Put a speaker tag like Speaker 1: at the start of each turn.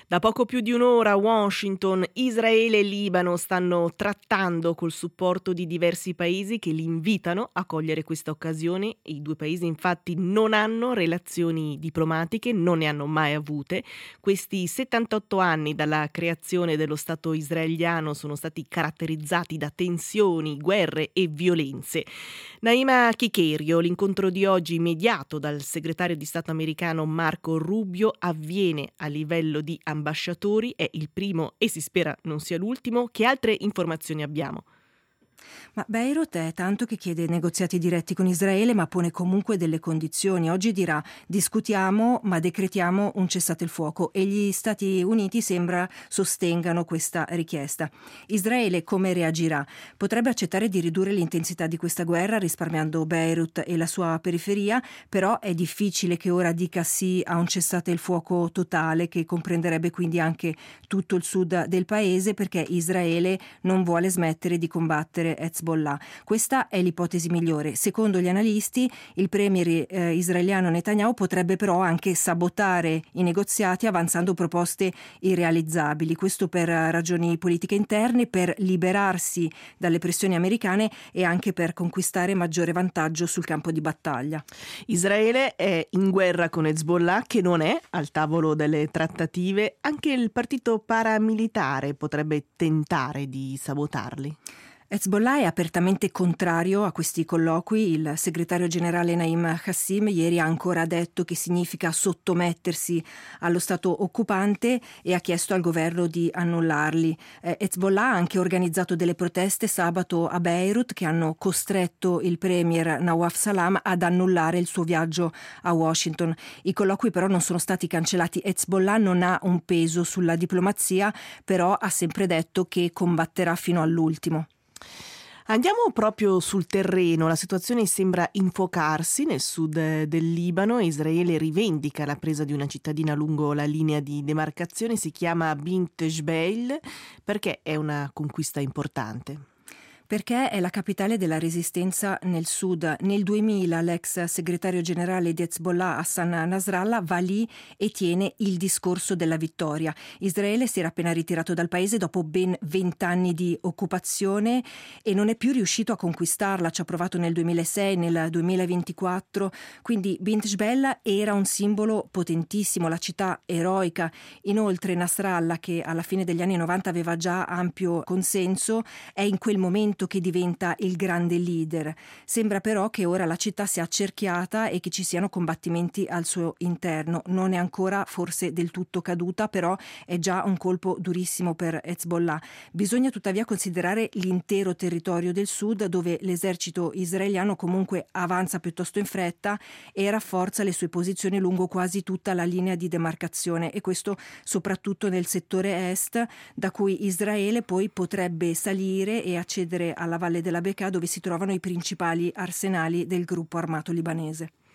Speaker 1: Da poco più di un'ora a Washington, Israele e Libano stanno trattando col supporto di diversi paesi che li invitano a cogliere questa occasione. I due paesi infatti non hanno relazioni diplomatiche, non ne hanno mai avute. Questi 78 anni dalla creazione dello Stato israeliano sono stati caratterizzati da tensioni, guerre e violenze. Naima Chicherio, l'incontro di oggi mediato dal segretario di Stato americano Marco Rubio avviene a livello di ambasciatori, è il primo e si spera non sia l'ultimo. Che altre informazioni abbiamo?
Speaker 2: Ma Beirut è tanto che chiede negoziati diretti con Israele, ma pone comunque delle condizioni. Oggi dirà: discutiamo, ma decretiamo un cessate il fuoco, e gli Stati Uniti sembra sostengano questa richiesta. Israele come reagirà? Potrebbe accettare di ridurre l'intensità di questa guerra risparmiando Beirut e la sua periferia, però è difficile che ora dica sì a un cessate il fuoco totale che comprenderebbe quindi anche tutto il sud del paese, perché Israele non vuole smettere di combattere Hezbollah. Questa è l'ipotesi migliore. Secondo gli analisti, il premier israeliano Netanyahu potrebbe però anche sabotare i negoziati avanzando proposte irrealizzabili. Questo per ragioni politiche interne, per liberarsi dalle pressioni americane e anche per conquistare maggiore vantaggio sul campo di battaglia.
Speaker 1: Israele è in guerra con Hezbollah, che non è al tavolo delle trattative. Anche il partito paramilitare potrebbe tentare di sabotarli.
Speaker 2: Hezbollah è apertamente contrario a questi colloqui. Il segretario generale Naim Qassim ieri ha ancora detto che significa sottomettersi allo Stato occupante e ha chiesto al governo di annullarli. Hezbollah ha anche organizzato delle proteste sabato a Beirut che hanno costretto il premier Nawaf Salam ad annullare il suo viaggio a Washington. I colloqui però non sono stati cancellati. Hezbollah non ha un peso sulla diplomazia, però ha sempre detto che combatterà fino all'ultimo.
Speaker 1: Andiamo proprio sul terreno. La situazione sembra infuocarsi nel sud del Libano. Israele rivendica la presa di una cittadina lungo la linea di demarcazione, si chiama Bint Jbeil, perché è una conquista importante.
Speaker 2: Perché è la capitale della resistenza nel sud. Nel 2000 l'ex segretario generale di Hezbollah Hassan Nasrallah va lì e tiene il discorso della vittoria. Israele si era appena ritirato dal paese dopo ben 20 anni di occupazione e non è più riuscito a conquistarla. Ci ha provato nel 2006, nel 2024. Quindi Bint Jbeil era un simbolo potentissimo, la città eroica. Inoltre Nasrallah, che alla fine degli anni 90 aveva già ampio consenso, è in quel momento che diventa il grande leader. Sembra però che ora la città sia accerchiata e che ci siano combattimenti al suo interno. Non è ancora forse del tutto caduta, però è già un colpo durissimo per Hezbollah. Bisogna tuttavia considerare l'intero territorio del sud, dove l'esercito israeliano comunque avanza piuttosto in fretta e rafforza le sue posizioni lungo quasi tutta la linea di demarcazione, e questo soprattutto nel settore est, da cui Israele poi potrebbe salire e accedere alla valle della Bekaa, dove si trovano i principali arsenali del gruppo armato libanese.